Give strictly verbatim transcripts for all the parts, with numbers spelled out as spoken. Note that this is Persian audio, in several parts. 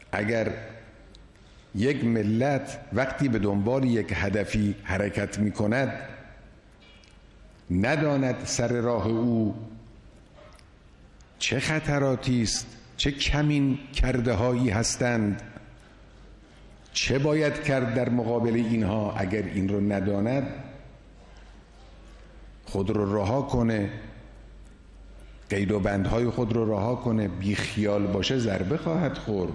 اگر یک ملت وقتی به دنبال یک هدفی حرکت می کند نداند سر راه او چه خطراتی است، چه کمین کرده هایی هستند، چه باید کرد در مقابل اینها، اگر این رو نداند خود رو رها کنه، قید و بندهای خود رو رها کنه، بی خیال باشه، ضربه خواهد خورد.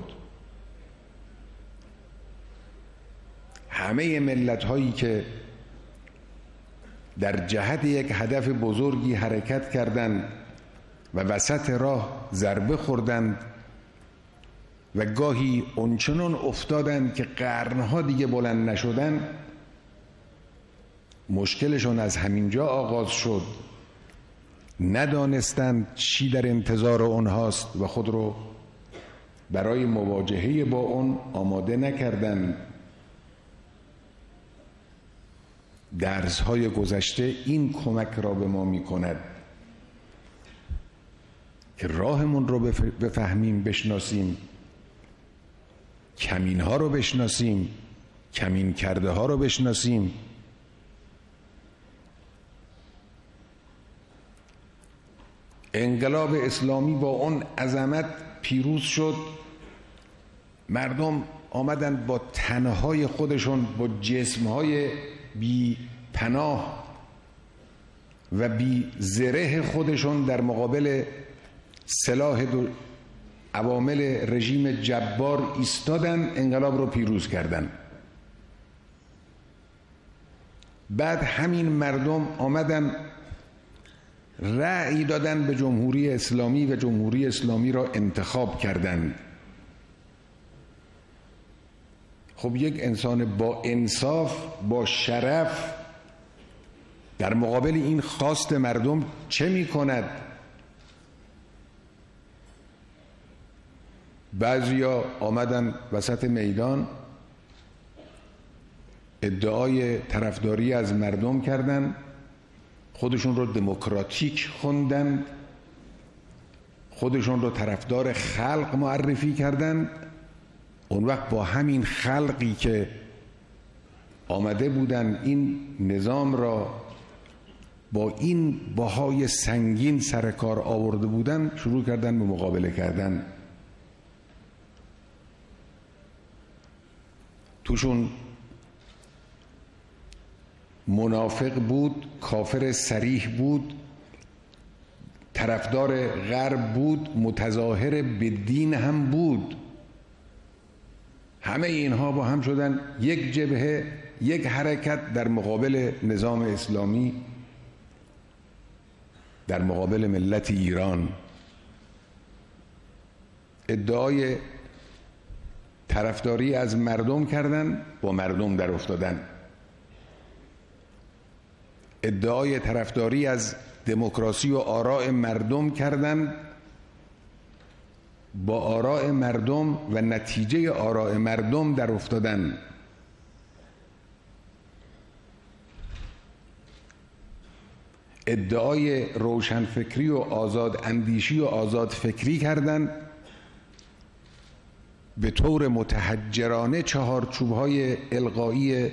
همه ملت هایی که در جهت یک هدف بزرگی حرکت کردند و وسط راه ضربه خوردند و گاهی اونچنان افتادند که قرنها دیگه بلند نشدن، مشکلشون از همینجا آغاز شد. ندانستند چی در انتظار اونهاست و خود رو برای مواجهه با اون آماده نکردند. درس‌های گذشته این کمک را به ما می‌کند که راهمون رو بفهمیم، بشناسیم، کمین‌ها رو بشناسیم، کمین کرده ها رو بشناسیم. انقلاب اسلامی با اون عظمت پیروز شد. مردم آمدن با تنهای خودشون، با جسمهای بی پناه و بی زره خودشون در مقابل سلاح دو عوامل رژیم جبار ایستادن، انقلاب رو پیروز کردن. بعد همین مردم آمدن رأی دادن به جمهوری اسلامی و جمهوری اسلامی را انتخاب کردند. خب یک انسان با انصاف، با شرف در مقابل این خواست مردم چه می کند؟ بعضیا آمدن وسط میدان ادعای طرفداری از مردم کردند، خودشون رو دموکراتیک خوندند، خودشون رو طرفدار خلق معرفی کردند. اون وقت با همین خلقی که آمده بودن این نظام را با این بهای سنگین سر کار آورده بودن، شروع کردن به مقابله کردن. توشون منافق بود، کافر صریح بود، طرفدار غرب بود، متظاهر به دین هم بود. همه اینها با هم شدن یک جبهه، یک حرکت در مقابل نظام اسلامی، در مقابل ملت ایران. ادعای طرفداری از مردم کردن، با مردم در افتادن. ادعای طرفداری از دموکراسی و آراء مردم کردن، با آراء مردم و نتیجه آراء مردم در افتادن. ادعای روشنفکری و آزاد اندیشی و آزاد فکری کردن، به طور متحجرانه چهارچوب‌های القایی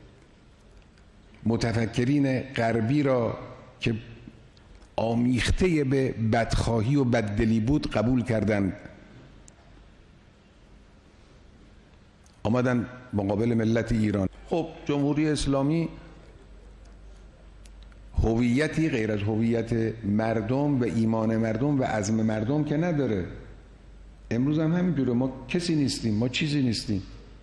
متفکرین غربی را که آمیخته به بدخواهی و بددلی بود قبول کردند. آمدن مقابل ملت ایران. خب جمهوری اسلامی هویتی غیر از هویت مردم و ایمان مردم و عزم مردم که نداره. امروز هم همینجوره، ما کسی نیستیم، ما چیزی نیستیم.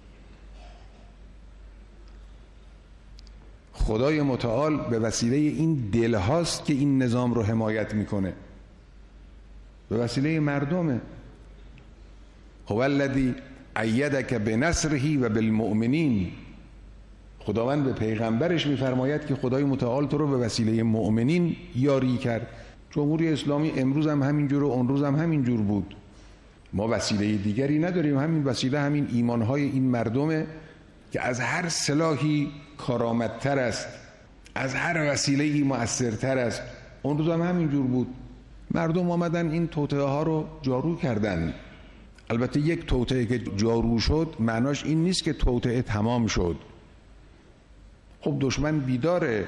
خدای متعال به وسیله این دل هاست که این نظام رو حمایت میکنه، به وسیله مردمه. هو الذی ایدک بنصره و بالمؤمنین. خداوند به پیغمبرش میفرماید که خدای متعال تو رو به وسیله مؤمنین یاری کرد. جمهوری اسلامی امروز هم همینجور و اون روز هم همینجور بود. ما وسیله دیگری نداریم، همین وسیله همین ایمانهای این مردمه که از هر سلاحی کارآمدتر است، از هر وسیله‌ای مؤثرتر است. اون روز هم همینجور بود. مردم آمدن این توطئه ها رو جارو کردن. البته یک توطئه که جارو شد معناش این نیست که توطئه تمام شد. خب دشمن بیداره،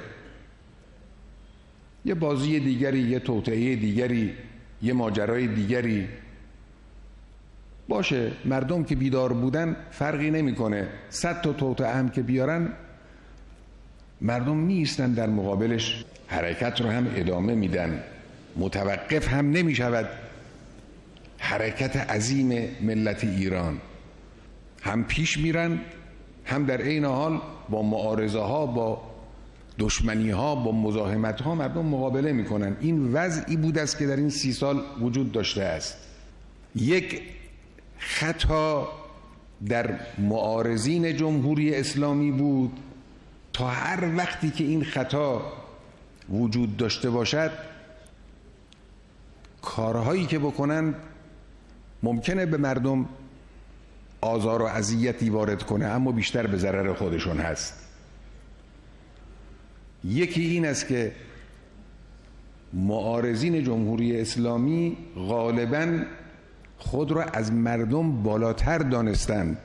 یه بازی دیگری، یه توطئه دیگری، یه ماجرای دیگری باشه. مردم که بیدار بودن فرقی نمیکنه. صد تا توطئه هم که بیارن مردم نیستن در مقابلش، حرکت رو هم ادامه میدن، متوقف هم نمیشود حرکت عظیم ملت ایران. هم پیش میرن، هم در عین حال با معارضه ها، با دشمنی ها، با مزاحمت ها مردم مقابله میکنن. این وضعی بود است که در این سی سال وجود داشته است. یک خطا در معارضین جمهوری اسلامی بود تا هر وقتی که این خطا وجود داشته باشد کارهایی که بکنن ممکنه به مردم آزار و اذیتی وارد کنه، اما بیشتر به ضرر خودشون هست. یکی این است که معارضین جمهوری اسلامی غالباً خود را از مردم بالاتر دانستند.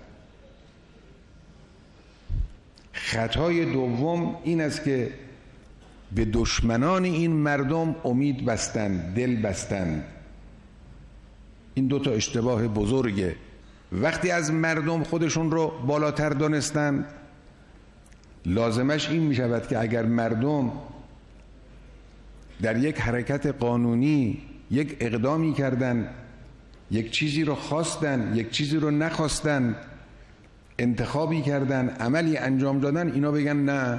خطای دوم این است که به دشمنان این مردم امید بستند، دل بستند. این دو تا اشتباه بزرگه. وقتی از مردم خودشون رو بالاتر دانستند لازمش این می شود که اگر مردم در یک حرکت قانونی یک اقدامی کردن، یک چیزی رو خواستن، یک چیزی رو نخواستن، انتخابی کردن، عملی انجام دادن، اینا بگن نه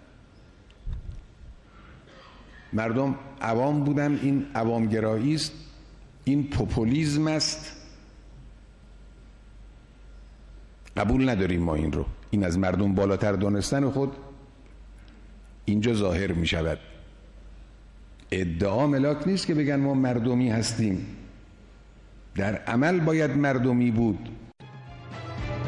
مردم عوام بودن، این عوامگرایی است، این پوپولیسم است، قبول نداریم ما این رو. این از مردم بالاتر دانستن خود اینجا ظاهر می شود. ادعا ملاک نیست که بگن ما مردمی هستیم، در عمل باید مردمی بود.